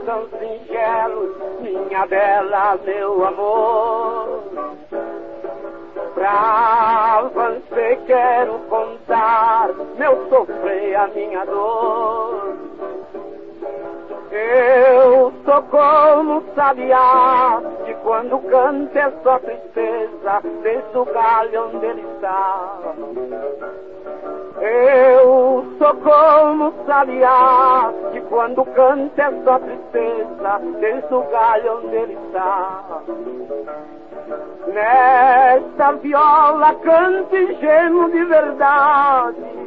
coração singelo, minha bela, meu amor. Pra você quero contar meu sofrer, a minha dor. Eu sou como sabiá, que quando canta é só tristeza, desde o galho onde ele está. Eu sou como sabiá, que quando canta é só tristeza, desde o galho onde ele está. Nesta viola canto e gemo de verdade.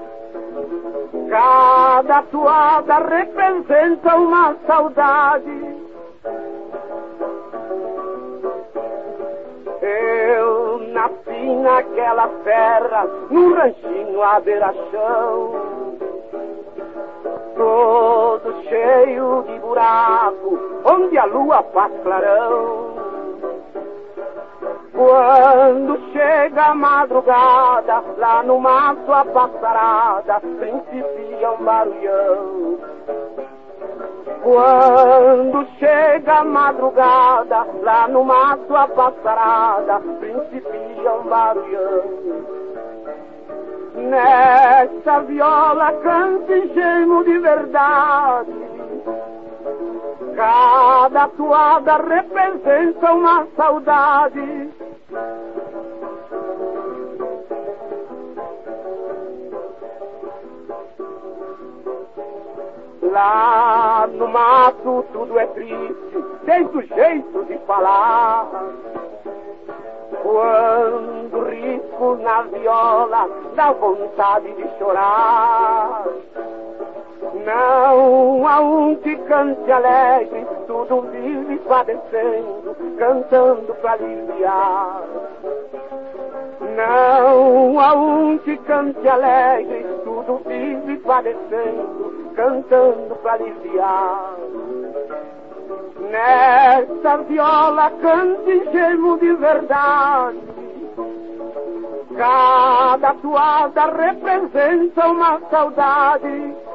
Cada toada representa uma saudade. Eu nasci naquela terra, num ranchinho à beira-chão, todo cheio de buraco, onde a lua faz clarão. Quando chega a madrugada, lá no mato a passarada principia um barulhão. Quando chega a madrugada, lá no mato a passarada principia um barulhão. Nessa viola canto e gemo de verdade. Cada toada representa uma saudade. Lá no mato tudo é triste, desde o jeito de falar. Quando risco na viola, dá vontade de chorar. Não há um que cante alegre, tudo vive padecendo, cantando pra aliviar. Não há um que cante alegre, tudo vive padecendo, cantando pra aliviar. Nessa viola canto e gemo de verdade. Cada toada representa uma saudade.